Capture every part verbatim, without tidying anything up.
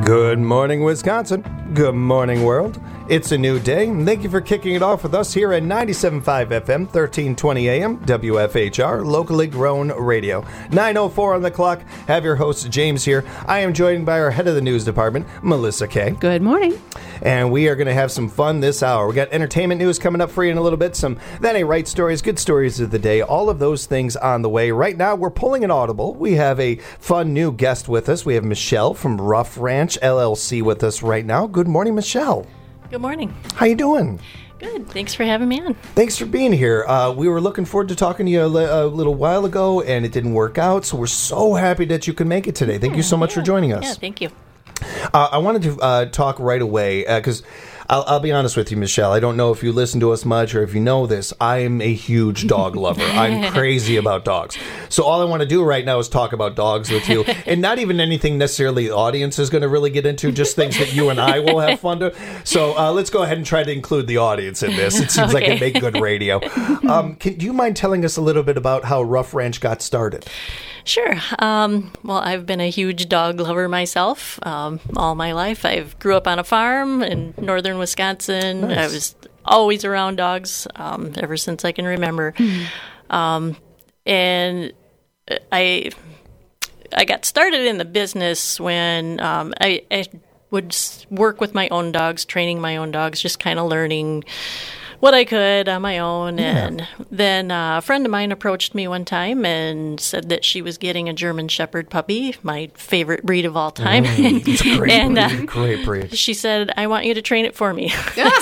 Good morning, Wisconsin. Good morning, world. It's a new day, and thank you for kicking it off with us here at ninety-seven point five F M, thirteen twenty A M, W F H R, locally grown radio. nine oh four on the clock. Have your host, James, here. I am joined by our head of the news department, Melissa Kay. Good morning. And we are going to have some fun this hour. We got entertainment news coming up for you in a little bit, some That Ain't Right stories, good stories of the day, all of those things on the way. Right now, we're pulling an audible. We have a fun new guest with us. We have Michelle from Rough Ranch L L C with us right now. Good morning, Michelle. Good morning. How you doing? Good. Thanks for having me on. Thanks for being here. Uh, we were looking forward to talking to you a, li- a little while ago, and it didn't work out, so we're so happy that you can make it today. Thank yeah, you so much yeah. for joining us. Yeah, thank you. Uh, I wanted to uh, talk right away, because I'll, I'll be honest with you, Michelle. I don't know if you listen to us much or if you know this. I am a huge dog lover. I'm crazy about dogs. So all I want to do right now is talk about dogs with you, and not even anything necessarily the audience is going to really get into, just things that you and I will have fun to. So uh, let's go ahead and try to include the audience in this. It seems Okay. like it'd make good radio. Um, can, do you mind telling us a little bit about how Rough Ranch got started? Sure. Um, well, I've been a huge dog lover myself um, all my life. I grew up on a farm in northern Wisconsin. Nice. I was always around dogs um, ever since I can remember. Mm-hmm. Um, and I I got started in the business when um, I, I would work with my own dogs, training my own dogs, just kind of learning what I could on my own. Yeah. And then uh, a friend of mine approached me one time and said that she was getting a German Shepherd puppy, my favorite breed of all time. Mm, it's a great and, breed. Uh, great breed. She said, I want you to train it for me.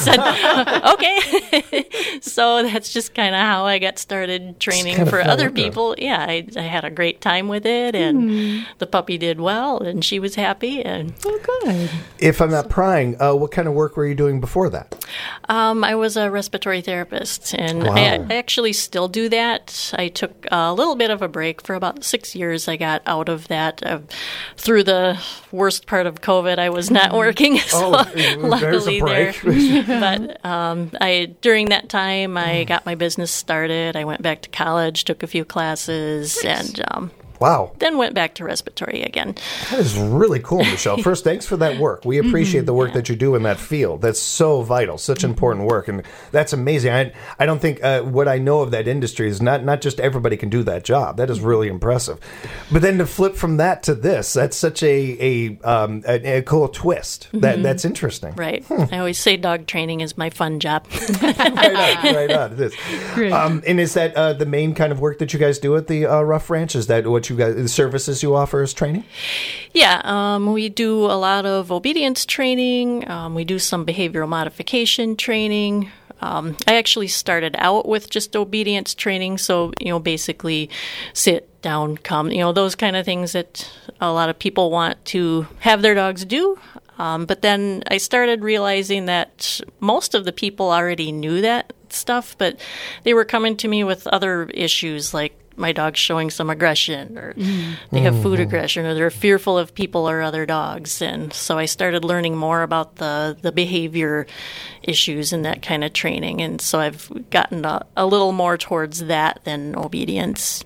I said, okay. So that's just kind of how I got started training for fun, other isn't it? people. Yeah, I, I had a great time with it, and mm. the puppy did well, and she was happy. And Oh, good. If I'm not prying, uh, what kind of work were you doing before that? Um, I was a respiratory therapist, and Wow. I, I actually still do that. I took a little bit of a break for about six years. I got out of that uh, through the worst part of COVID. I was not working, so Oh, there's a luckily there. break. But um, I during that time, I got my business started. I went back to college, took a few classes, and um, Wow. then went back to respiratory again. That is really cool, Michelle. First, thanks for that work. We appreciate the work that you do in that field. That's so vital, such important work, and that's amazing. I I don't think uh, what I know of that industry is not, not just everybody can do that job. That is really impressive. But then to flip from that to this, that's such a a, um, a, a cool twist. That That's interesting. Right. I always say dog training is my fun job. right on, right on. It is. Great. Um, and is that uh, the main kind of work that you guys do at the uh, Rough Ranch? Is that what you guys, the services you offer as training? Yeah, um, we do a lot of obedience training. Um, we do some behavioral modification training. Um, I actually started out with just obedience training, so, you know, basically sit, down, come, you know, those kind of things that a lot of people want to have their dogs do. Um, but then I started realizing that most of the people already knew that stuff, but they were coming to me with other issues like my dog's showing some aggression, or mm. they have food aggression, or they're fearful of people or other dogs. And so I started learning more about the, the behavior issues and that kind of training. And so I've gotten a, a little more towards that than obedience.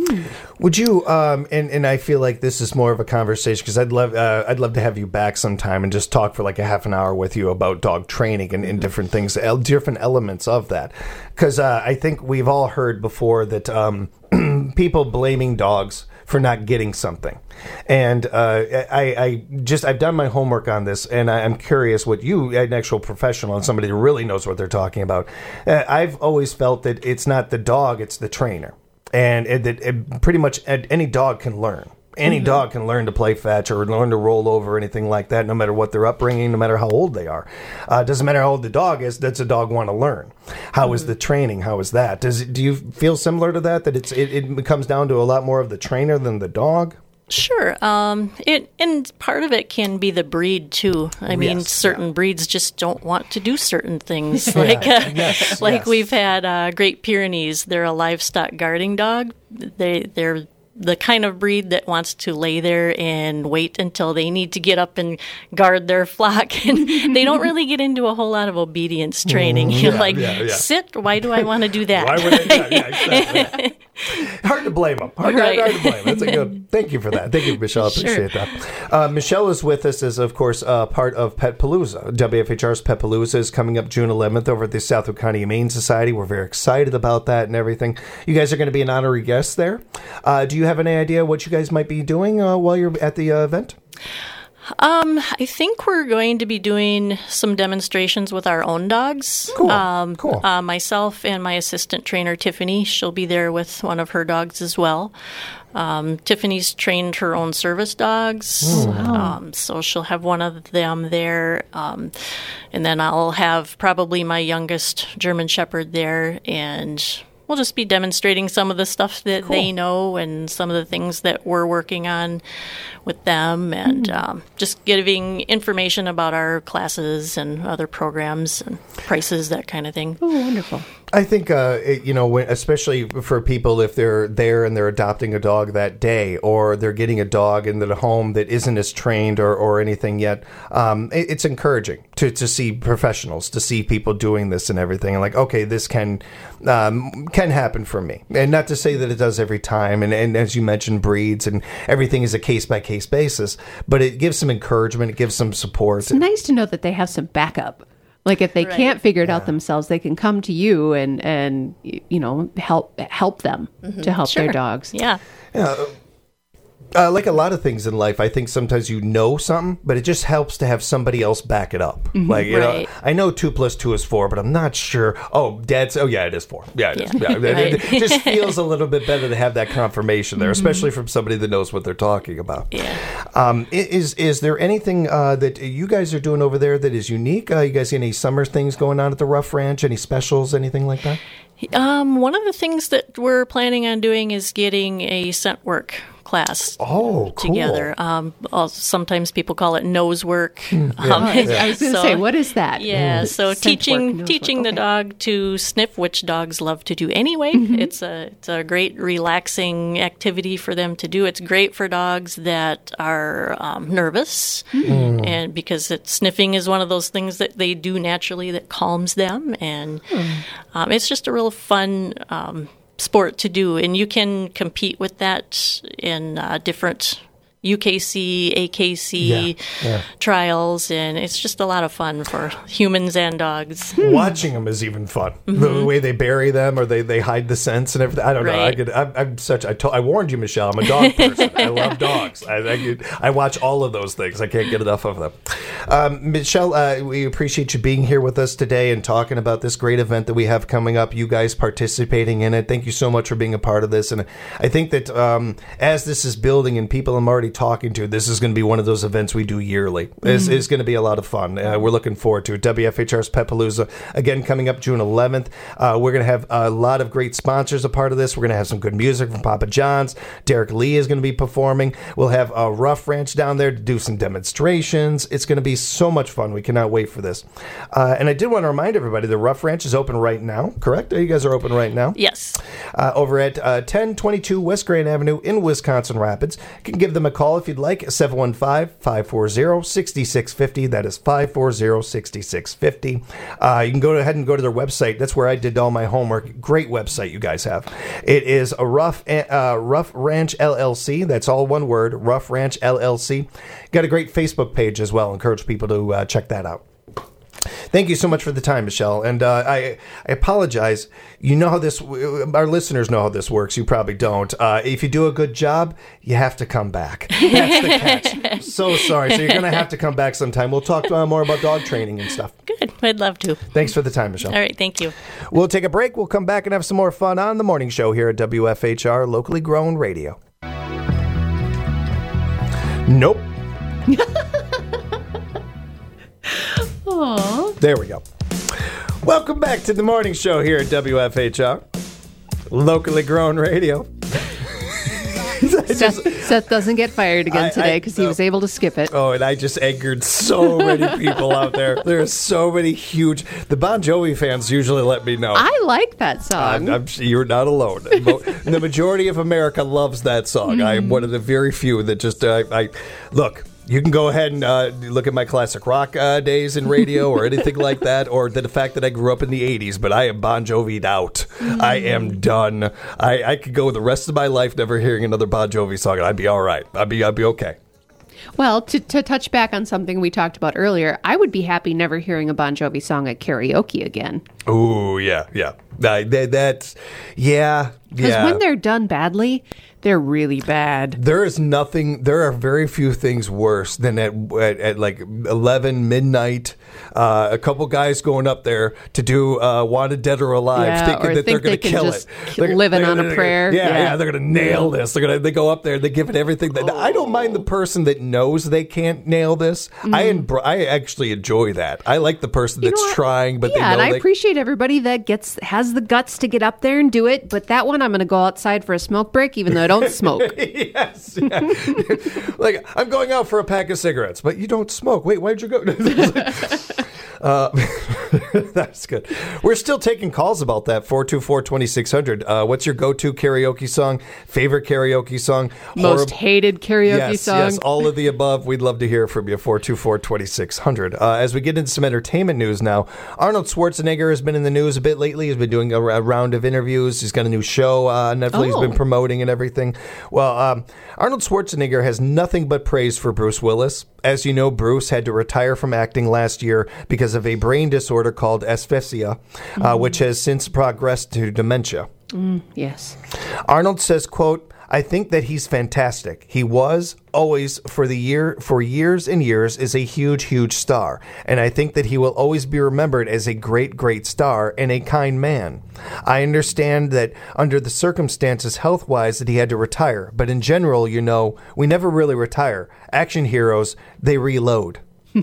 Would you? Um, and and I feel like this is more of a conversation because I'd love uh, I'd love to have you back sometime and just talk for like a half an hour with you about dog training and, and different things, el- different elements of that. Because uh, I think we've all heard before that um, people blaming dogs for not getting something, and uh, I, I just I've done my homework on this, and I, I'm curious what you, an actual professional and somebody who really knows what they're talking about. Uh, I've always felt that it's not the dog, it's the trainer. And it, it, it pretty much any dog can learn. Any mm-hmm. dog can learn to play fetch or learn to roll over or anything like that, no matter what their upbringing, no matter how old they are. Uh, doesn't matter how old the dog is, does the dog want to learn? How mm-hmm. is the training? How is that? Does it, do you feel similar to that, that it's it, it comes down to a lot more of the trainer than the dog? Sure. Um, it and part of it can be the breed too. I mean, Yes, certain yeah. breeds just don't want to do certain things. Like, uh, yes, like yes. we've had uh, Great Pyrenees. They're a livestock guarding dog. They they're the kind of breed that wants to lay there and wait until they need to get up and guard their flock. And they don't really get into a whole lot of obedience training. Mm, You're yeah, like, yeah, yeah. sit, why do I want to do that? Why would I? Yeah, yeah, exactly. Hard to blame them. Hard, Right. hard to blame them. That's a good. Thank you for that. Thank you, Michelle. I appreciate Sure. that. Uh, Michelle is with us as, of course, uh, part of Pet Palooza. W F H R's Pet Palooza is coming up June eleventh over at the Southwood County Humane Society. We're very excited about that and everything. You guys are going to be an honorary guest there. Uh, do you have any idea what you guys might be doing uh, while you're at the uh, event? Um, I think we're going to be doing some demonstrations with our own dogs. Cool. Um, Cool. Uh, myself and my assistant trainer, Tiffany, she'll be there with one of her dogs as well. Um, Tiffany's trained her own service dogs, um, so she'll have one of them there. Um, and then I'll have probably my youngest German Shepherd there, and we'll just be demonstrating some of the stuff that Cool. they know and some of the things that we're working on with them, and um, just giving information about our classes and other programs and prices, that kind of thing. Oh, wonderful. I think, uh, it, you know, when, especially for people, if they're there and they're adopting a dog that day, or they're getting a dog into the home that isn't as trained or, or anything yet, um, it, it's encouraging to, to see professionals, to see people doing this and everything. And like, okay, this can um, can happen for me. And not to say that it does every time. And, and as you mentioned, breeds and everything is a case-by-case basis. But it gives some encouragement. It gives some support. It's nice to know that they have some backup. Like if they Right. can't figure it out themselves, they can come to you and, and you know, help help them to help their Sure. dogs. Yeah. Uh, like a lot of things in life, I think sometimes you know something, but it just helps to have somebody else back it up. Like, you Right. know, I know two plus two is four, but I'm not sure. Oh, Dad's. Oh, yeah, it is four. Yeah, it is. Yeah. Yeah. It, it- Right. it just feels a little bit better to have that confirmation there, especially from somebody that knows what they're talking about. Yeah. Um, i- is is there anything uh, that you guys are doing over there that is unique? Uh, you guys see any summer things going on at the Rough Ranch? Any specials? Anything like that? Um, one of the things that we're planning on doing is getting a scent work class Oh, cool. together. Um, also, sometimes people call it nose work. Um, I was going to so- say, what is that? Yeah, so Scent work, teaching nose teaching work, the okay. dog to sniff, which dogs love to do anyway. Mm-hmm. It's a it's a great relaxing activity for them to do. It's great for dogs that are um, nervous, Mm. and because it, sniffing is one of those things that they do naturally that calms them, and Hmm. um, it's just a real fun. Um, sport to do, and you can compete with that in uh, different U K C, A K C Yeah, yeah. trials, and it's just a lot of fun for humans and dogs. Watching them is even fun. The way they bury them, or they, they hide the scents and everything. I don't know. I Right. could. I'm, I'm such. I, to, I warned you, Michelle. I'm a dog person. I love dogs. I, I, could, I watch all of those things. I can't get enough of them. Um, Michelle, uh, we appreciate you being here with us today and talking about this great event that we have coming up. You guys participating in it. Thank you so much for being a part of this. And I think that um, as this is building and people I'm already talking to, this is going to be one of those events we do yearly. It's, it's going to be a lot of fun. Uh, we're looking forward to it. W F H R's Pet Palooza, again, coming up June eleventh. Uh, we're going to have a lot of great sponsors a part of this. We're going to have some good music from Papa John's. Derek Lee is going to be performing. We'll have a Rough Ranch down there to do some demonstrations. It's going to be so much fun. We cannot wait for this. Uh, and I did want to remind everybody, the Rough Ranch is open right now, correct? You guys are open right now? Yes. Uh, over at uh, ten twenty-two West Grand Avenue in Wisconsin Rapids. You can give them a call if you'd like, seven one five, five four zero, six six five zero. That is five four zero, six six five zero. Uh, you can go ahead and go to their website. That's where I did all my homework. Great website you guys have. It is a Rough, uh, Rough Ranch L L C. That's all one word, Rough Ranch L L C. Got a great Facebook page as well. Encourage people to uh, check that out. Thank you so much for the time, Michelle. And uh, I I apologize. You know how this, our listeners know how this works. You probably don't. Uh, if you do a good job, you have to come back. That's the catch. So sorry. So you're going to have to come back sometime. We'll talk uh, more about dog training and stuff. Good. I'd love to. Thanks for the time, Michelle. All right. Thank you. We'll take a break. We'll come back and have some more fun on the morning show here at W F H R, locally grown radio. Nope. Aww. There we go. Welcome back to the morning show here at W F H R, locally grown radio. I just- Seth, Seth doesn't get fired I- again I- today because he no. was able to skip it. Oh, and I just angered so many people out there. There are so many huge. The Bon Jovi fans usually let me know. I like that song. I'm, I'm, you're not alone. The majority of America loves that song. I am one of the very few that just. Uh, I look. You can go ahead and uh, look at my classic rock uh, days in radio or anything like that, or the, the fact that I grew up in the eighties, but I am Bon Jovi'd out. Mm. I am done. I, I could go the rest of my life never hearing another Bon Jovi song, and I'd be all right. I'd be, I'd be okay. Well, to, to touch back on something we talked about earlier, I would be happy never hearing a Bon Jovi song at karaoke again. Ooh, yeah, yeah. Uh, that, that's, yeah, Because yeah. when they're done badly, they're really bad. There is nothing, there are very few things worse than at, at, at like eleven, midnight, uh, a couple guys going up there to do uh, Wanted Dead or Alive, Yeah, thinking or that they're think going to they can kill just it. k- living on a they're- prayer. Yeah, yeah, Yeah. they're going to nail this. They're going to, they go up there, they give it everything. That, I don't mind the person that knows they can't nail this. I embr- I actually enjoy that. I like the person You that's know what? trying, but yeah, they know and I they appreciate everybody that gets has the guts to get up there and do it. But that one, I'm going to go outside for a smoke break, even though I don't smoke. Yes. Yeah. Like, I'm going out for a pack of cigarettes, but you don't smoke. Wait, why'd you go? uh, that's good. We're still taking calls about that. four two four, two six zero zero. Uh, what's your go-to karaoke song? Favorite karaoke song? Most Horrib- hated karaoke yes, song. Yes, all of the above. We'd love to hear from you. four two four, two six zero zero. Uh, as we get into some entertainment news now, Arnold Schwarzenegger has been in the news a bit lately. He's been doing a, a round of interviews. He's got a new show uh, on Netflix. He's Oh. been promoting and everything. Well, um, Arnold Schwarzenegger has nothing but praise for Bruce Willis. As you know, Bruce had to retire from acting last year because of a brain disorder called asphyxia, mm-hmm. uh, which has since progressed to dementia. Mm, yes. Arnold says, quote, I think that he's fantastic. He was always for the year for years and years is a huge, huge star. And I think that he will always be remembered as a great, great star and a kind man. I understand that under the circumstances health-wise that he had to retire. But in general, you know, we never really retire. Action heroes, they reload.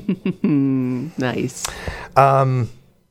Nice. Um,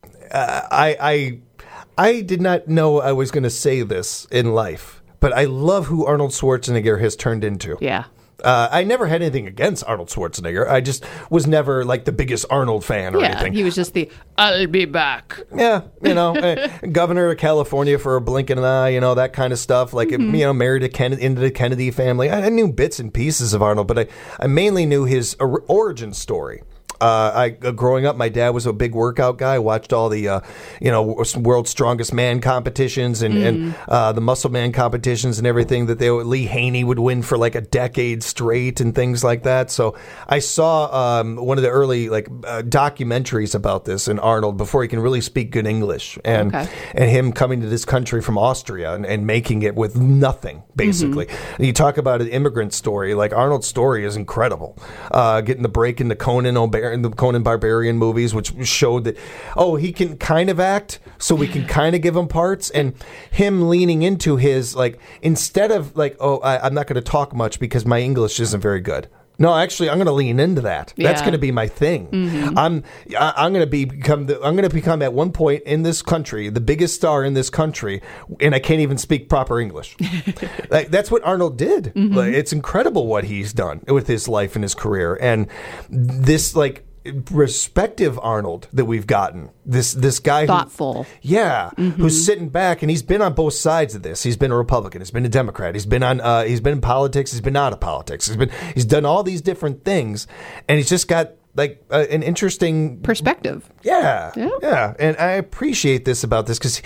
uh, I, I, I did not know I was going to say this in life. But I love who Arnold Schwarzenegger has turned into. Yeah. Uh, I never had anything against Arnold Schwarzenegger. I just was never like the biggest Arnold fan or Yeah, anything. he was just the, I'll be back. Yeah, you know, uh, governor of California for a blink of an eye, you know, that kind of stuff. Like, mm-hmm. you know, married a Ken- into the Kennedy family. I, I knew bits and pieces of Arnold, but I, I mainly knew his or- origin story. Uh, I uh, growing up, my dad was a big workout guy. Watched all the, uh, you know, World's Strongest Man competitions and, mm. and uh, the Muscle Man competitions and everything that they Lee Haney would win for like a decade straight and things like that. So I saw um, one of the early like uh, documentaries about this in Arnold before he can really speak good English, and okay. and him coming to this country from Austria and, and making it with nothing basically. Mm-hmm. And you talk about an immigrant story, like Arnold's story is incredible. Uh, getting the break into Conan O'Brien. In the Conan Barbarian movies, which showed that, oh, he can kind of act, so we can kind of give him parts, and him leaning into his, like, instead of, like, oh, I, I'm not going to talk much because my English isn't very good. No, actually, I'm going to lean into that. Yeah. That's going to be my thing. Mm-hmm. I'm I, I'm going to be become the, I'm going to become at one point in this country the biggest star in this country, and I can't even speak proper English. Like, that's what Arnold did. Mm-hmm. Like, it's incredible what he's done with his life and his career, and this like. respective Arnold that we've gotten. This this guy thoughtful. Who, yeah, mm-hmm. who's sitting back, and he's been on both sides of this. He's been a Republican, he's been a Democrat, he's been on uh, he's been in politics, he's been out of politics. He's been he's done all these different things, and he's just got like uh, an interesting perspective. Yeah, yeah, yeah. And I appreciate this about this because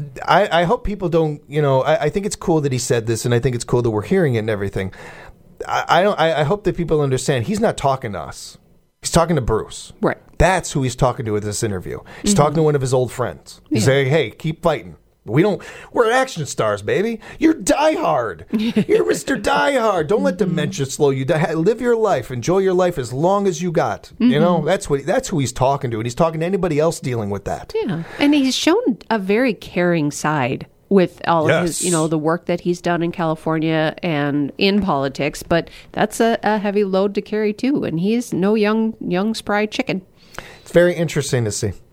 I, I hope people don't, you know, I, I think it's cool that he said this, and I think it's cool that we're hearing it and everything. I, I don't. I, I hope that people understand he's not talking to us. He's talking to Bruce. Right. That's who he's talking to with this interview. He's mm-hmm. talking to one of his old friends. He's yeah. saying, hey, keep fighting. We don't, we're action stars, baby. You're Die Hard. You're Mister Die Hard. Don't let dementia slow you down. Live your life. Enjoy your life as long as you got. Mm-hmm. You know, that's what, that's who he's talking to. And he's talking to anybody else dealing with that. Yeah. And he's shown a very caring side with all yes. of his, you know, the work that he's done in California and in politics, but that's a, a heavy load to carry too. And he's no young, young spry chicken. It's very interesting to see.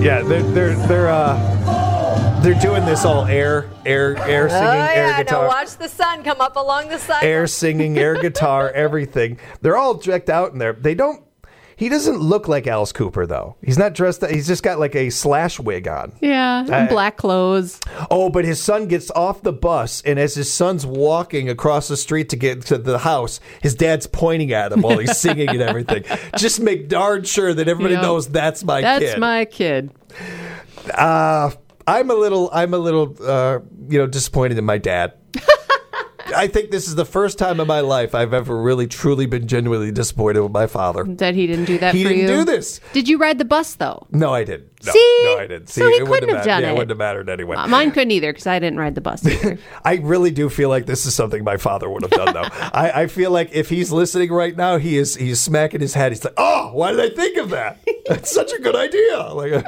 Yeah, they're they're they're uh they're doing this all air air air singing, Oh, yeah, air guitar. now watch the sun come up along the side. Air singing, air guitar, everything. They're all decked out in there. They don't. He doesn't look like Alice Cooper though. He's not dressed. He's just got like a slash wig on. Yeah, and I- black clothes. Oh, but his son gets off the bus, and as his son's walking across the street to get to the house, his dad's pointing at him while he's singing and everything. Just make darn sure that everybody Yep. knows that's my That's kid. my kid. Uh, I'm a little, I'm a little, uh, you know, disappointed in my dad. I think this is the first time in my life I've ever really, truly been genuinely disappointed with my father. That he didn't do that He for didn't you. do this. Did you ride the bus though? No, I didn't. No, See? no, I didn't. So he it wouldn't couldn't have mattered. done Yeah, it. it wouldn't have mattered anyway. Uh, Mine couldn't either because I didn't ride the bus either. I really do feel like this is something my father would have done, though. I, I feel like if he's listening right now, he is he's smacking his head. He's like, "Oh, why did I think of that? That's such a good idea."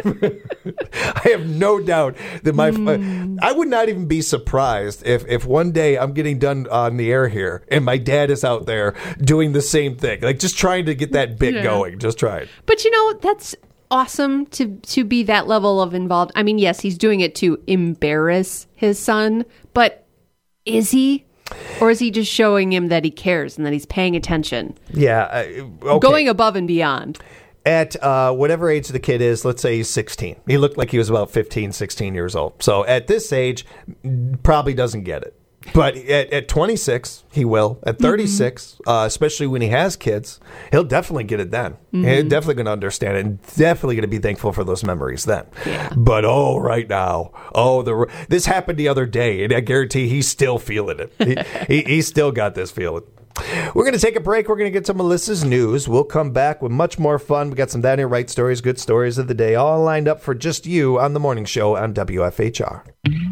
Like, I have no doubt that my Mm. I would not even be surprised if if one day I'm getting done on the air here and my dad is out there doing the same thing, like just trying to get that bit Yeah. going, just trying. But you know, that's awesome to to be that level of involved. I mean, yes, he's doing it to embarrass his son, but is he? Or is he just showing him that he cares and that he's paying attention? Yeah, uh, okay. Going above and beyond. At uh, whatever age the kid is, let's say he's sixteen. He looked like he was about fifteen, sixteen years old. So at this age, probably doesn't get it. But at, at twenty-six, he will. At thirty-six, mm-hmm. uh, especially when he has kids, he'll definitely get it then. Mm-hmm. He's definitely going to understand it and definitely going to be thankful for those memories then. Yeah. But oh, right now, oh, the this happened the other day, and I guarantee he's still feeling it. he, he, he's still got this feeling. We're going to take a break. We're going to get to Melissa's news. We'll come back with much more fun. We got some That Ain't Right stories, good stories of the day, all lined up for just you on the morning show on W F H R.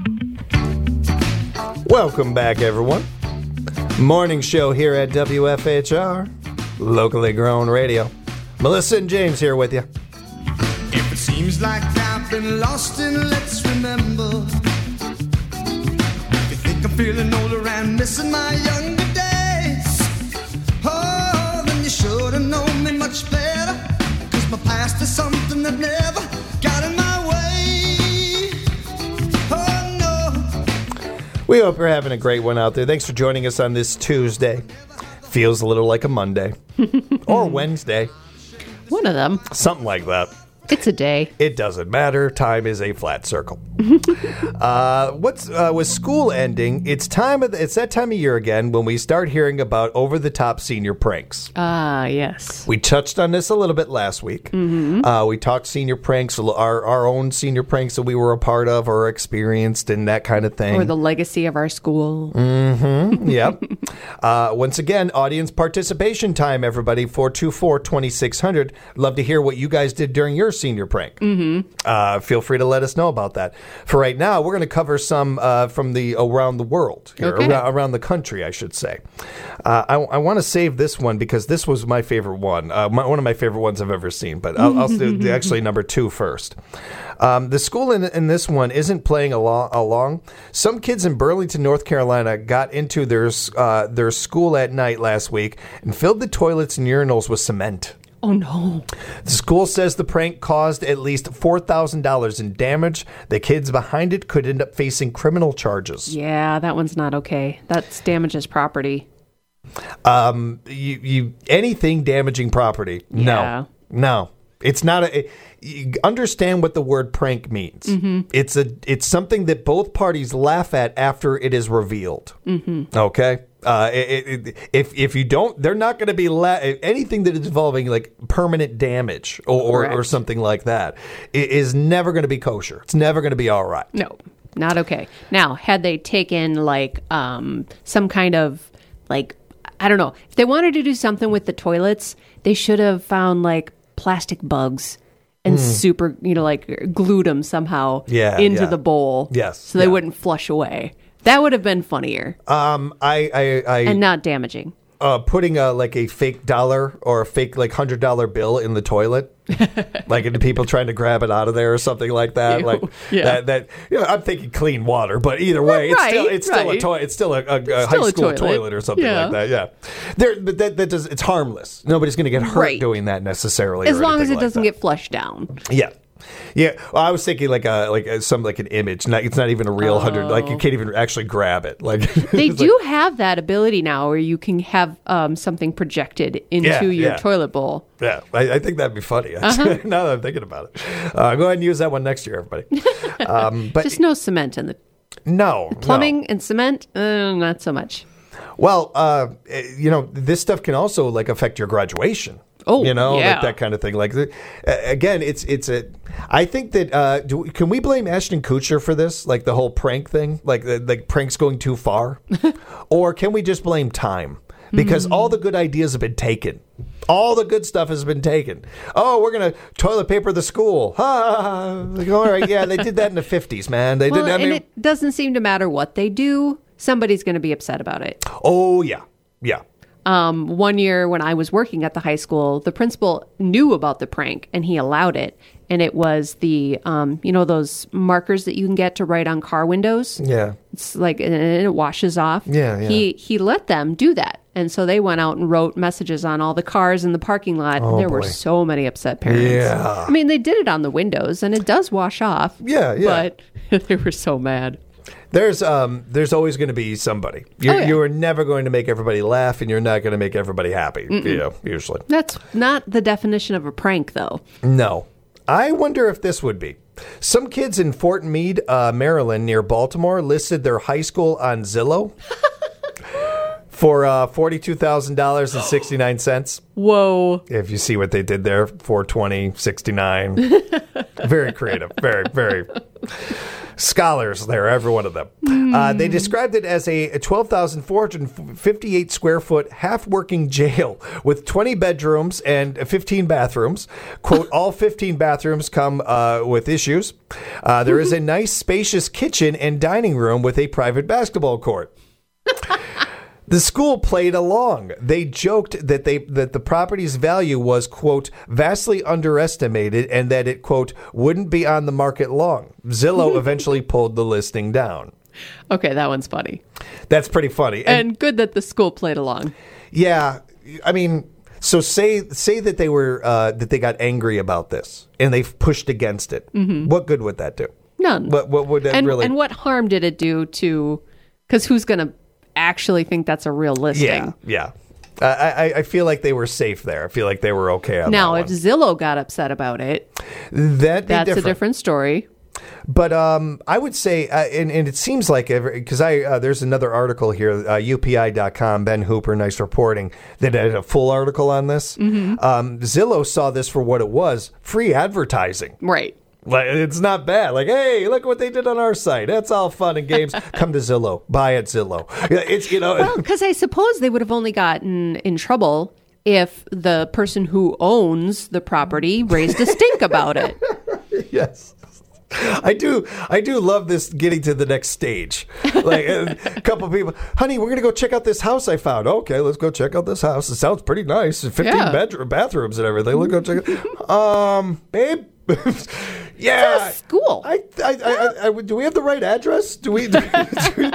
Welcome back, everyone. Morning show here at W F H R, locally grown radio. Melissa and James here with you. If it seems like I've been lost, and let's remember. If you think I'm feeling older and missing my younger days, oh, then you should have known me much better. Cause my past is something that never got in my way. Oh no. We hope you're having a great one out there. Thanks for joining us on this Tuesday. Feels a little like a Monday or Wednesday, One of them. something like that. It's a day. It doesn't matter. Time is a flat circle. uh, what's uh, with school ending? It's time. Of the, it's that time of year again when we start hearing about over-the-top senior pranks. Ah, yes. We touched on this a little bit last week. Mm-hmm. Uh, we talked senior pranks, our our own senior pranks that we were a part of or experienced, and that kind of thing. Or the legacy of our school. Mm-hmm. Yep. uh, once again, audience participation time, everybody. four two four, two six zero zero. Love to hear what you guys did during your senior prank. Mm-hmm. Uh, feel free to let us know about that. For right now, we're going to cover some uh, from the around the world, here, Okay. around, around the country, I should say. Uh, I, I want to save this one because this was my favorite one, uh, my, one of my favorite ones I've ever seen. But I'll, I'll do the, actually number two first. Um, the school in, in this one isn't playing along, along. Some kids in Burlington, North Carolina, got into their uh, their school at night last week and filled the toilets and urinals with cement. Oh, no. The school says the prank caused at least four thousand dollars in damage. The kids behind it could end up facing criminal charges. Yeah, that one's not okay. That's damages property. Um, you, you anything damaging property? Yeah. No, no. It's not a. You understand what the word prank means. Mm-hmm. It's a. It's something that both parties laugh at after it is revealed. Mm-hmm. Okay. Uh, it, it, if if you don't, they're not going to be la- anything that is involving like permanent damage or, or, or something like that. It is never going to be kosher. It's never going to be all right. No, not okay. Now, had they taken like um, some kind of like, I don't know, if they wanted to do something with the toilets, they should have found like plastic bugs and super, you know, like glued them somehow Yeah, into yeah. the bowl. Yes, So they yeah. wouldn't flush away. That would have been funnier Um, I I, I and not damaging. uh, putting a like a fake dollar or a fake like hundred dollar bill in the toilet, like into people trying to grab it out of there or something like that. Ew. Like Yeah. that. That you know, I'm thinking clean water, but either way, it's Right, still it's still a right. toilet. It's still a, a, a high still a school toilet. toilet. or something Yeah. like that. Yeah, there. But that that does it's harmless. Nobody's going to get hurt Right. doing that necessarily. As or long as anything it like doesn't that. get flushed down. Yeah. Yeah, well, I was thinking like a like a, some like an image. Not, it's not even a real Oh. hundred. Like you can't even actually grab it. Like They it's do like- have that ability now where you can have um, something projected into Yeah, your yeah. toilet bowl. yeah, I, I think that'd be funny. Uh-huh. Now that I'm thinking about it, uh, go ahead and use that one next year, everybody. Um, but Just no cement in the no no. plumbing and cement, uh, not so much. Well, uh, you know, this stuff can also like affect your graduation. Oh, you know, yeah. like that kind of thing. Like, uh, again, it's it's a. I think that uh, do, can we blame Ashton Kutcher for this? Like the whole prank thing, like the like pranks going too far, or can we just blame time? Because all the good ideas have been taken. All the good stuff has been taken. Oh, we're gonna toilet paper the school. Ha! ha, ha. Like, all right, yeah, they did that in the fifties, man. They Well, did. I and mean, it doesn't seem to matter what they do. Somebody's going to be upset about it. oh yeah, yeah. Um, one year when I was working at the high school, the principal knew about the prank and he allowed it. And it was the, um, you know, those markers that you can get to write on car windows. Yeah. It's like, and it washes off. Yeah, yeah. He he let them do that. And so they went out and wrote messages on all the cars in the parking lot. and there were boy. so many upset parents. Yeah. I mean, they did it on the windows and it does wash off. Yeah, yeah. But they were so mad. There's um there's always going to be somebody. You're, Oh, yeah. you're never going to make everybody laugh, and you're not going to make everybody happy. You know, usually. That's not the definition of a prank, though. No. I wonder if this would be. Some kids in Fort Meade, uh, Maryland, near Baltimore, listed their high school on Zillow for uh, forty-two thousand dollars and sixty-nine cents. Whoa. If you see what they did there, four twenty, sixty-nine. Very creative. Very, very. Scholars there, every one of them. Uh, they described it as a twelve thousand four hundred fifty-eight square foot half working jail with twenty bedrooms and fifteen bathrooms. Quote, all fifteen bathrooms come uh, with issues. Uh, there is a nice spacious kitchen and dining room with a private basketball court. The school played along. They joked that they that the property's value was, quote, vastly underestimated and that it, quote, wouldn't be on the market long. Zillow eventually pulled the listing down. Okay, that one's funny. That's pretty funny. And, And good that the school played along. yeah, I mean, so say say that they were uh, that they got angry about this and they pushed against it. What good would that do? None. What what would that and, really? and what harm did it do to, because who's going to actually think that's a real listing? yeah, yeah. I, I I feel like they were safe there. I feel like they were okay on Now, that if one. Zillow got upset about it, That'd be that's different. a different story. But um, I would say, uh, and, and it seems like, because I uh, there's another article here, uh, U P I dot com, Ben Hooper, nice reporting, that had a full article on this. Mm-hmm. Um, Zillow saw this for what it was, free advertising. Right. Like, it's not bad. Like, hey, look what they did on our site. That's all fun and games. Come to Zillow. Buy at Zillow. It's, you know. Well, because I suppose they would have only gotten in trouble if the person who owns the property raised a stink about it. Yes. I do. I do love this getting to the next stage. Like a couple of people, honey, we're gonna go check out this house I found. Okay, let's go check out this house. It sounds pretty nice. Fifteen Yeah. bedroom bathrooms and everything. Let's go check it. Um, babe. Yeah. It's a school. I, I, I, I, I, do we have the right address? Do we? Do we, do we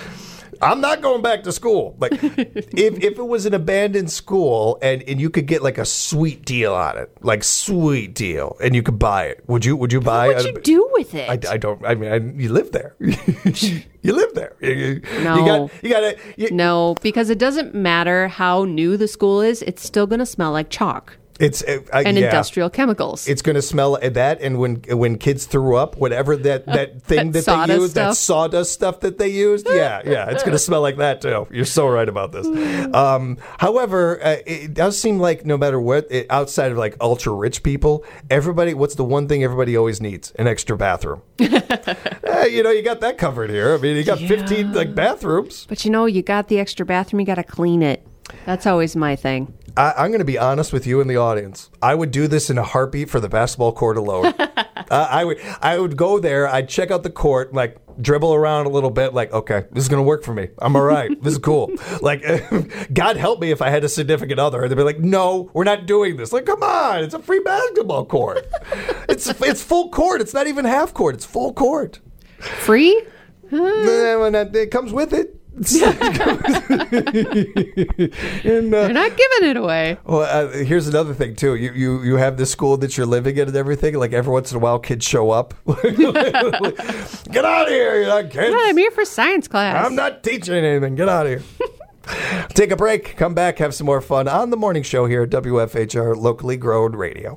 I'm not going back to school. Like, if if it was an abandoned school and, and you could get like a sweet deal on it, like sweet deal, and you could buy it, would you? Would you buy? What'd it? you do with it? I, I don't. I mean, I, you live there. You live there. You, you- No. You got. You got to. No, because it doesn't matter how new the school is, it's still going to smell like chalk It's uh, uh, and yeah. industrial chemicals. It's going to smell like that, and when when kids threw up, whatever that, that thing That that, they sawdust used, that stuff. sawdust stuff that they used, yeah, yeah, it's going to smell like that too. You're so right about this. Um, however, uh, it does seem like no matter what, it, outside of like ultra rich people, everybody, what's the one thing everybody always needs? An extra bathroom. Eh, you know, you got that covered here. I mean, you got fifteen like bathrooms. But you know, you got the extra bathroom, you got to clean it. That's always my thing. I, I'm going to be honest with you in the audience. I would do this in a heartbeat for the basketball court alone. uh, I would I would go there. I'd check out the court, like dribble around a little bit. Like, okay, this is going to work for me. I'm all right. This is cool. Like, God help me if I had a significant other. They'd be like, no, we're not doing this. Like, come on. It's a free basketball court. It's it's full court. It's not even half court. It's full court. Free? Eh, when that- It comes with it. and, uh, They're not giving it away. well, uh, here's another thing too. You, you you have this school that you're living in and everything. Like every once in a while, kids show up. Get out of here, you know, kids. Yeah, I'm here for science class. I'm not teaching anything. Get out of here. Take a break. Come back. Have some more fun on the morning show here at W F H R Locally Grown Radio.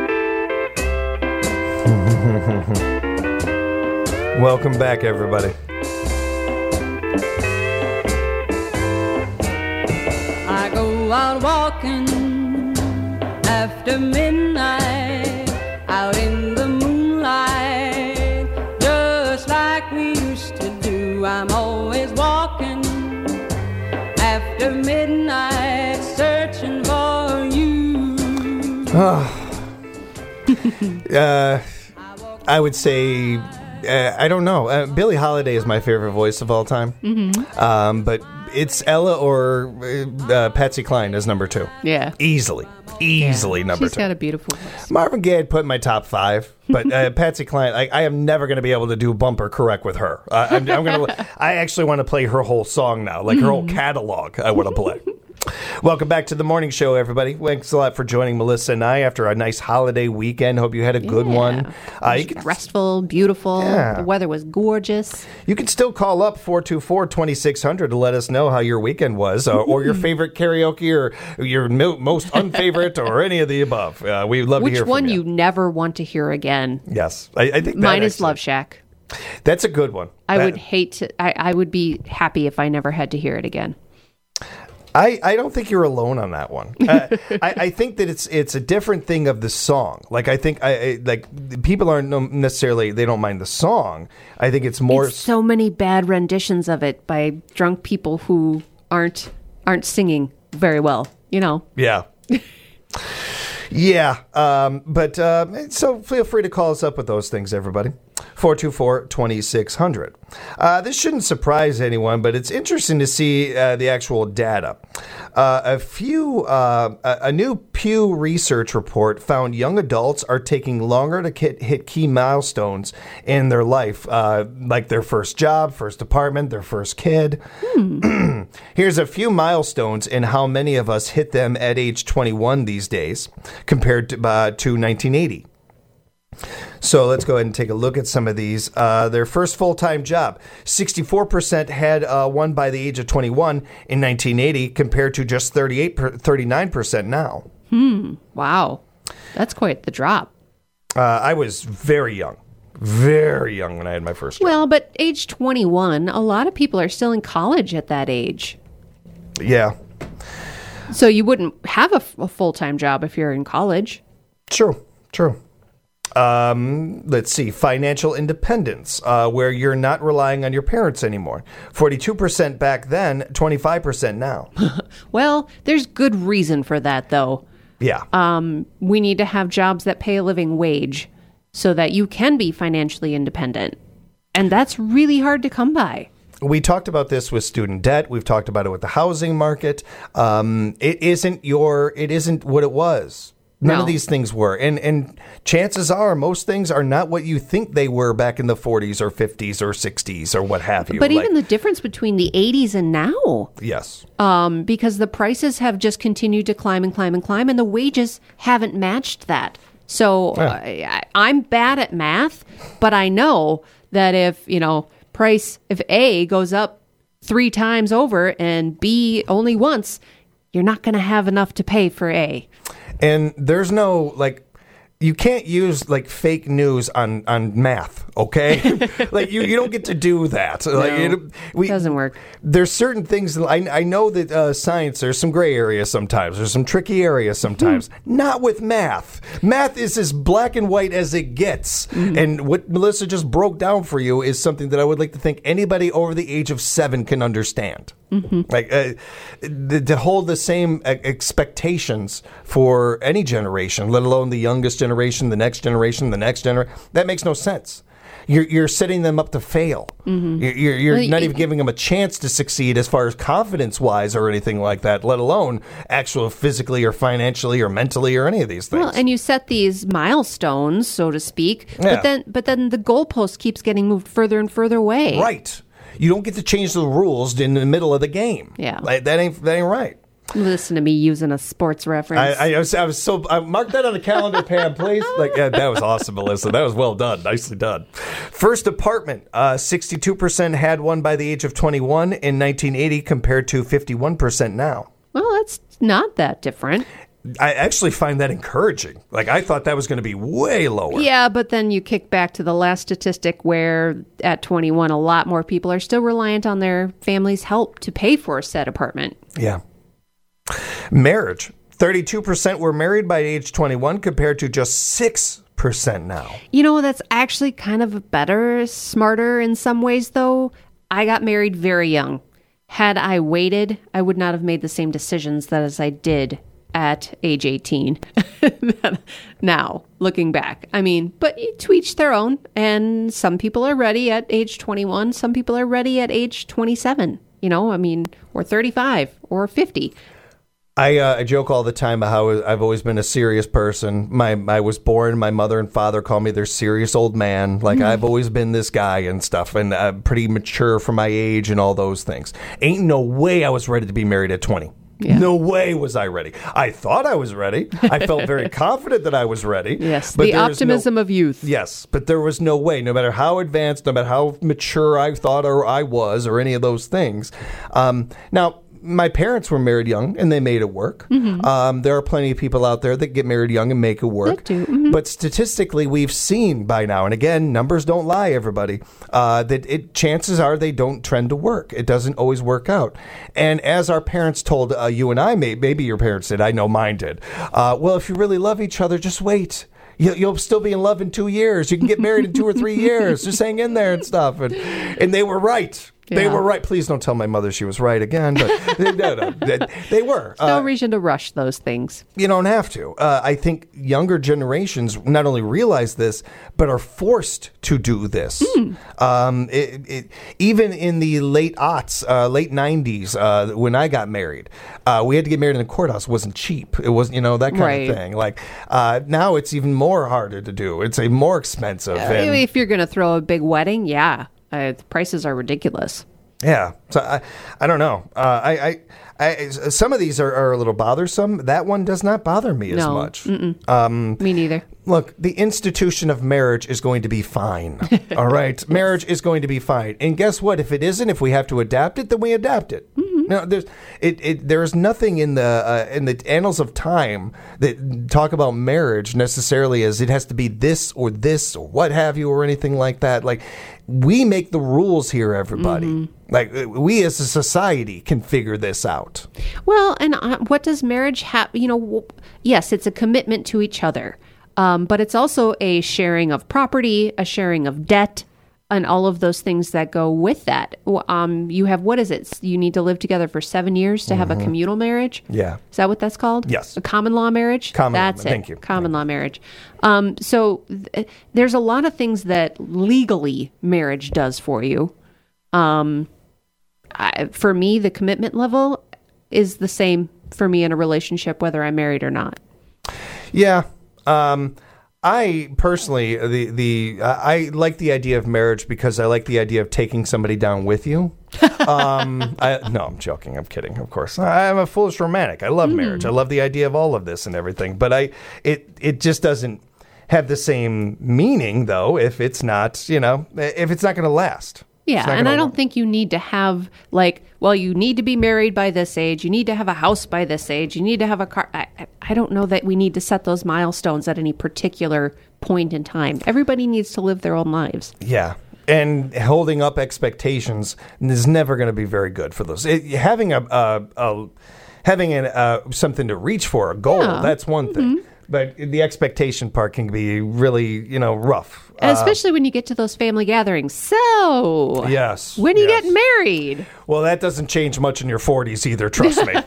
Welcome back, everybody. I go out walking after midnight, out in the moonlight, just like we used to do. I'm always walking after midnight, searching for you. uh, I would say, uh, I don't know. Uh, Billie Holiday is my favorite voice of all time. Mm-hmm. Um, but it's Ella or uh, Patsy Cline as number two. Yeah. Easily. Easily Yeah. number She's two. got a beautiful voice. Marvin Gaye I'd put in my top five, but uh, Patsy Cline, I, I am never going to be able to do bumper correct with her. Uh, I'm, I'm gonna. I actually want to play her whole song now, like her whole catalog. I want to play. Welcome back to the morning show, everybody. Thanks a lot for joining Melissa and I after a nice holiday weekend. Hope you had a good Yeah. one. Uh, It you was can restful, beautiful. Yeah. The weather was gorgeous. you can still call up four two four, two six zero zero to let us know how your weekend was, uh, or your favorite karaoke, or your mo- most unfavorite, or any of the above. Uh, we'd love Which to hear one from you you. never want to hear again? Yes, I, I think that Mine is actually- Love Shack. That's a good one. I That- would hate to. I, I would be happy if I never had to hear it again. I, I don't think you're alone on that one. Uh, I, I think that it's it's a different thing of the song. Like I think I, I like people aren't necessarily they don't mind the song. I think it's more. It's so many bad renditions of it by drunk people who aren't aren't singing very well. You know. Yeah. Yeah. Um, but uh, so feel free to call us up with those things, everybody. four two four, two six zero zero. Uh, this shouldn't surprise anyone, but it's interesting to see uh, the actual data. Uh, a few, uh, a, a new Pew Research report found young adults are taking longer to hit, hit key milestones in their life, uh, like their first job, first apartment, their first kid. Hmm. Here's a few milestones and how many of us hit them at age twenty-one these days compared to, uh, to nineteen eighty. So let's go ahead and take a look at some of these. Uh, their first full-time job, sixty-four percent had uh, one by the age of twenty-one in nineteen eighty compared to just thirty-eight, thirty-nine percent now. Hmm. Wow. That's quite the drop. Uh, I was very young, very young when I had my first job. Well, but age twenty-one, a lot of people are still in college at that age. Yeah, So you wouldn't have a, f- a full-time job if you're in college. true, true. Um, let's see, financial independence, uh, where you're not relying on your parents anymore. forty-two percent back then, twenty-five percent now. Well, there's good reason for that, though. Yeah. Um, we need to have jobs that pay a living wage so that you can be financially independent. And that's really hard to come by. We talked about this with student debt. We've talked about it with the housing market. Um, it isn't your, it isn't what it was. None No. of these things were. And and chances are most things are not what you think they were back in the forties or fifties or sixties or what have you. But Like- even the difference between the eighties and now, Yes. um, because the prices have just continued to climb and climb and climb, and the wages haven't matched that. So Yeah. I, I'm bad at math, but I know that if, you know, price, if A goes up three times over and B only once, you're not going to have enough to pay for A. And there's no, like, you can't use like fake news on, on math, okay? Like you, you don't get to do that. Like it we, doesn't work. There's certain things that I, I know that uh, science, there's some gray areas sometimes. There's some tricky areas sometimes. Mm-hmm. Not with math. Math is as black and white as it gets. Mm-hmm. And what Melissa just broke down for you is something that I would like to think anybody over the age of seven can understand. Mm-hmm. Like uh, to, to hold the same uh, expectations for any generation, let alone the youngest generation, the next generation, the next generation, that makes no sense. You're you're setting them up to fail. Mm-hmm. You're you're, you're Well, not y- even giving them a chance to succeed as far as confidence wise or anything like that. Let alone actual physically or financially or mentally or any of these things. Well, and you set these milestones, so to speak, Yeah. but then but then the goalpost keeps getting moved further and further away. Right. You don't get to change the rules in the middle of the game. Yeah. Like, that ain't that ain't right. Listen to me using a sports reference. I, I, was, I was so I mark that on the calendar, Pam, please. Like, yeah, that was awesome, Melissa. That was well done, nicely done. First apartment, uh, sixty-two percent had one by the age of twenty-one in nineteen eighty, compared to fifty-one percent now. Well, that's not that different. I actually find that encouraging. Like, I thought that was going to be way lower. Yeah, but then you kick back to the last statistic where at twenty-one, a lot more people are still reliant on their family's help to pay for a said apartment. Yeah. Marriage. thirty-two percent were married by age twenty-one, compared to just six percent now. You know, that's actually kind of better, smarter in some ways, though. I got married very young. Had I waited, I would not have made the same decisions that as I did at age eighteen. Now, looking back. I mean, but to each their own. And some people are ready at age twenty-one. Some people are ready at age twenty-seven. You know, I mean, or thirty-five or fifty. I, uh, I joke all the time about how I've always been a serious person. My I was born, my mother and father call me their serious old man. Like, mm. I've always been this guy and stuff, and I'm pretty mature for my age and all those things. Ain't no way I was ready to be married at twenty. Yeah. No way was I ready. I thought I was ready. I felt very confident that I was ready. Yes, but the optimism no, of youth. Yes, but there was no way, no matter how advanced, no matter how mature I thought or I was or any of those things. Um, now, my parents were married young, and they made it work. Mm-hmm. Um, there are plenty of people out there that get married young and make it work. Mm-hmm. But statistically, we've seen by now, and again, numbers don't lie, everybody, uh, that it, chances are they don't trend to work. It doesn't always work out. And as our parents told uh, you and I, may, maybe your parents did, I know mine did, uh, well, if you really love each other, just wait. You'll still be in love in two years. You can get married in two or three years. Just hang in there and stuff. And, and they were right. They Yeah. were right. Please don't tell my mother she was right again. But no, no, they, they were. No Uh, reason to rush those things. you don't have to. Uh, I think younger generations not only realize this, but are forced to do this. Mm. Um, it, it, even in the late aughts, uh, late nineties, uh, when I got married, uh, we had to get married in a courthouse. It wasn't cheap. It wasn't, you know, that kind Right. of thing. Like uh, now, it's even more harder to do. It's a more expensive. and, If you're going to throw a big wedding, yeah, uh, the prices are ridiculous. Yeah, so I, I don't know. Uh, I, I, I, some of these are, are a little bothersome. That one does not bother me as No. much. Um, Me neither. Look, the institution of marriage is going to be fine. All right, marriage is going to be fine. And guess what? If it isn't, if we have to adapt it, then we adapt it. Mm-hmm. No, there's it, it. There is nothing in the uh, in the annals of time that talk about marriage necessarily as it has to be this or this or what have you or anything like that. Like, we make the rules here, everybody. Mm-hmm. Like, we as a society can figure this out. Well, and uh, what does marriage have? You know, w- yes, it's a commitment to each other, um, but it's also a sharing of property, a sharing of debt, and all of those things that go with that. W- Um, you have, what is it? You need to live together for seven years to have a communal marriage? Yeah. Is that what that's called? Yes. A common law marriage? Common law, That's it. thank you. Common law marriage. Um, so th- there's a lot of things that legally marriage does for you. Um, I, for me, the commitment level is the same for me in a relationship, whether I'm married or not. Yeah. Um, I personally, the the uh, I like the idea of marriage because I like the idea of taking somebody down with you. Um, I, no, I'm joking. I'm kidding. Of course, I'm a foolish romantic. I love mm. marriage. I love the idea of all of this and everything. But I, it it just doesn't have the same meaning though if it's not, you know, if it's not going to last. Yeah, and I don't think you need to have, like, well, you need to be married by this age. You need to have a house by this age. You need to have a car. I, I don't know that we need to set those milestones at any particular point in time. Everybody needs to live their own lives. Yeah. And holding up expectations is never going to be very good for those. It, having a, a, a having an, uh, something to reach for, a goal, Yeah. that's one thing. Mm-hmm. But the expectation part can be really, you know, rough. Especially uh, when you get to those family gatherings. So, yes, when are you yes. getting married? Well, that doesn't change much in your forties either, trust me.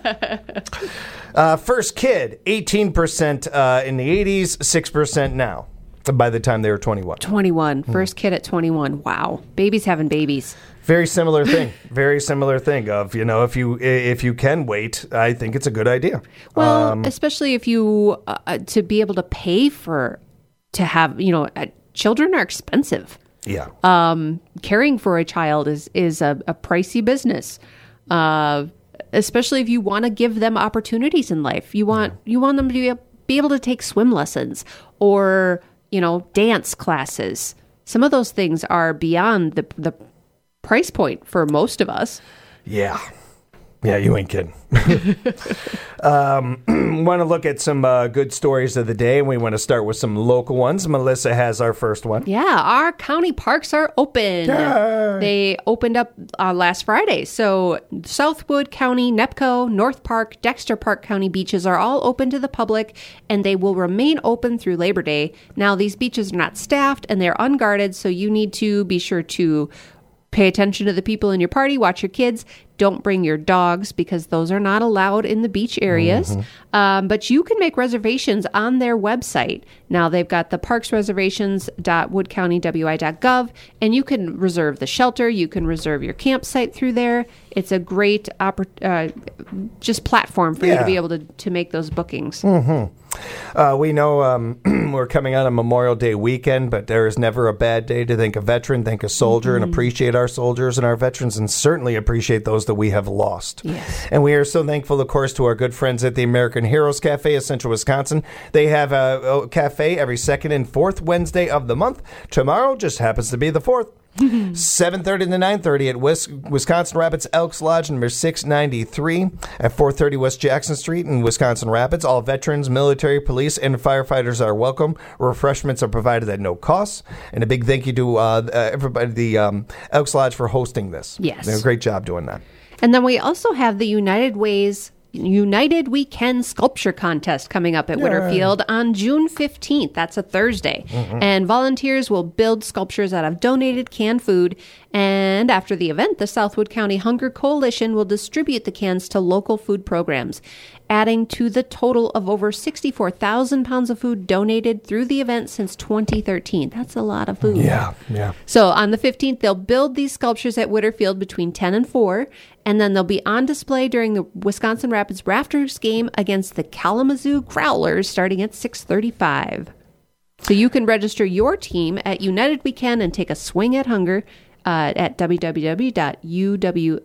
uh, first kid, eighteen percent uh, in the eighties, six percent now by the time they were twenty-one. twenty-one. First kid at twenty-one. Wow. Babies having babies. Very similar thing. Very similar thing of, you know, if you if you can wait, I think it's a good idea. Well, Um, especially if you, uh, to be able to pay for, to have, you know, uh, children are expensive. Yeah. Um, caring for a child is is a, a pricey business, uh, especially if you want to give them opportunities in life. You want yeah. you want them to be, be able to take swim lessons or you know dance classes. Some of those things are beyond the the price point for most of us. Yeah. Yeah, you ain't kidding. um, want to look at some uh, good stories of the day, and we want to start with some local ones. Melissa has our first one. Yeah, our county parks are open. Yay. They opened up uh, last Friday. So Southwood County, Nepco, North Park, Dexter Park County beaches are all open to the public, and they will remain open through Labor Day. Now, these beaches are not staffed, and they're unguarded, so you need to be sure to pay attention to the people in your party, watch your kids. Don't bring your dogs because those are not allowed in the beach areas. Mm-hmm. Um, but you can make reservations on their website. Now they've got the parks reservations dot wood county w i dot gov, and you can reserve the shelter. You can reserve your campsite through there. It's a great oppor- uh, just platform for yeah. you to be able to, to make those bookings. Mm-hmm. Uh, we know um, we're coming on a Memorial Day weekend, but there is never a bad day to thank a veteran, thank a soldier, mm-hmm. and appreciate our soldiers and our veterans, and certainly appreciate those that we have lost. Yes. And we are so thankful, of course, to our good friends at the American Heroes Cafe of Central Wisconsin. They have a, a cafe every second and fourth Wednesday of the month. Tomorrow just happens to be the fourth. seven thirty to nine thirty at Wis- Wisconsin Rapids Elks Lodge number six ninety-three at four thirty West Jackson Street in Wisconsin Rapids. All veterans, military, police, and firefighters are welcome. Refreshments are provided at no cost. And a big thank you to uh, everybody, the um, Elks Lodge, for hosting this. Yes. They did a great job doing that. And then we also have the United Ways United We Can Sculpture Contest coming up at Yay. Whitterfield on June fifteenth. That's a Thursday. Mm-hmm. And volunteers will build sculptures out of donated canned food. And after the event, the Southwood County Hunger Coalition will distribute the cans to local food programs, adding to the total of over sixty-four thousand pounds of food donated through the event since twenty thirteen. That's a lot of food. Yeah, yeah. So on the fifteenth, they'll build these sculptures at Whitterfield between ten and four, and then they'll be on display during the Wisconsin Rapids Rafters game against the Kalamazoo Growlers starting at six thirty-five. So you can register your team at United We Can and take a swing at hunger uh, at w w w dot u w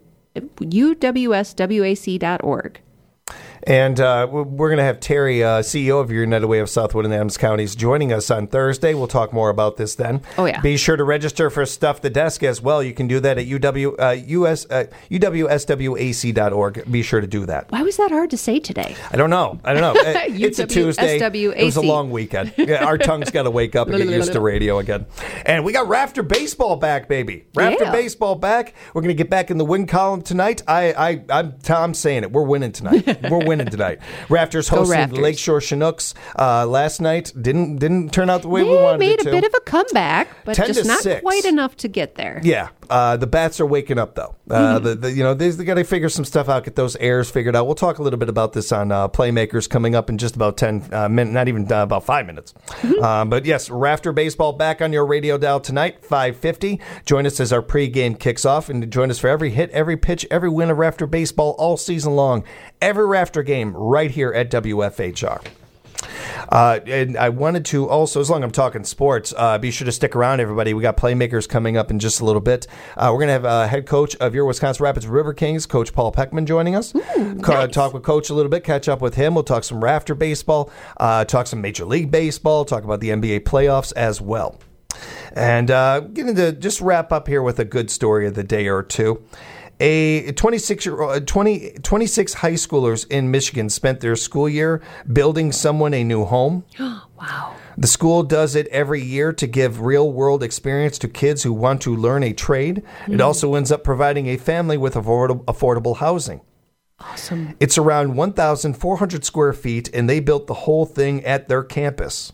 s w a c dot org. And uh, we're going to have Terry, uh, C E O of United Way of Southwood and Adams Counties, joining us on Thursday. We'll talk more about this then. Oh, yeah. Be sure to register for Stuff the Desk as well. You can do that at U W, uh, U S, uh, u w s w a c dot org. Be sure to do that. Why was that hard to say today? I don't know. I don't know. It's a Tuesday. It was a long weekend. Yeah, our tongue's got to wake up and get used to radio again. And we got Rafter Baseball back, baby. Rafter Yeah. Baseball back. We're going to get back in the win column tonight. I, I, I'm, I'm saying it. We're winning tonight. We're winning tonight. Rafters Go hosted Rafters. the Lakeshore Chinooks uh, last night. Didn't didn't turn out the way They we wanted made it a to. bit of a comeback, but ten just to not six. quite enough to get there. Yeah, uh, the bats are waking up though. Uh, the, the you know they, they got to figure some stuff out, get those errors figured out. We'll talk a little bit about this on uh, Playmakers coming up in just about ten uh, minutes, not even uh, about five minutes. Um, but yes, Rafter Baseball back on your radio dial tonight, five fifty. Join us as our pregame kicks off, and join us for every hit, every pitch, every win of Rafter Baseball all season long. Every Rafter game right here at W F H R. Uh, and I wanted to also, as long as I'm talking sports, uh, be sure to stick around, everybody. We got Playmakers coming up in just a little bit. Uh, we're going to have uh, head coach of your Wisconsin Rapids River Kings, Coach Paul Peckman, joining us. Ooh, Co- nice. Talk with Coach a little bit, catch up with him. We'll talk some Rafter baseball, uh, talk some Major League Baseball, talk about the N B A playoffs as well. And uh, getting to just wrap up here with a good story of the day or two. A twenty-six year old, twenty, twenty-six high schoolers in Michigan spent their school year building someone a new home. Wow. The school does it every year to give real-world experience to kids who want to learn a trade. Mm. It also ends up providing a family with affordable, affordable housing. Awesome. It's around one thousand four hundred square feet, and they built the whole thing at their campus.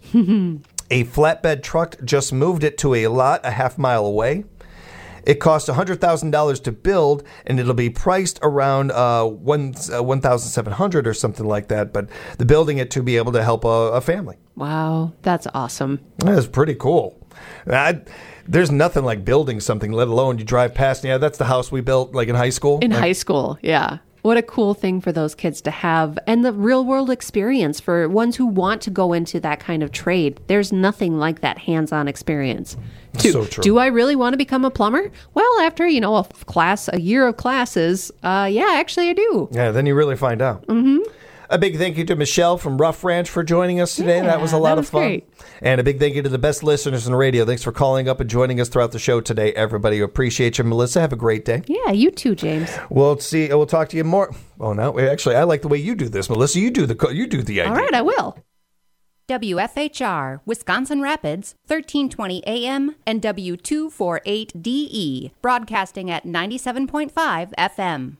A flatbed truck just moved it to a lot a half mile away. It cost one hundred thousand dollars to build, and it'll be priced around uh, one uh, one thousand seven hundred dollars or something like that. But the building it to be able to help a, a family. Wow, that's awesome. That's pretty cool. I, there's nothing like building something, let alone you drive past. Yeah, that's the house we built, like in high school. In like, high school, yeah. What a cool thing for those kids to have, and the real world experience for ones who want to go into that kind of trade. There's nothing like that hands-on experience. Do, So true. do I really want to become a plumber? Well, after, you know, a f- class, a year of classes, uh, yeah, actually I do. Yeah, then you really find out. Mm-hmm. A big thank you to Michelle from Rough Ranch for joining us today. Yeah, that was a lot that of was fun. great. And a big thank you to the best listeners in radio. Thanks for calling up and joining us throughout the show today, everybody. Appreciate you, Melissa. Have a great day. Yeah, you too, James. We'll see. We'll talk to you more. Oh, no, actually, I like the way you do this, Melissa. You do the co- you do the idea. All right, I will. W F H R, Wisconsin Rapids, thirteen twenty A M and W two forty-eight D E, broadcasting at ninety-seven point five F M.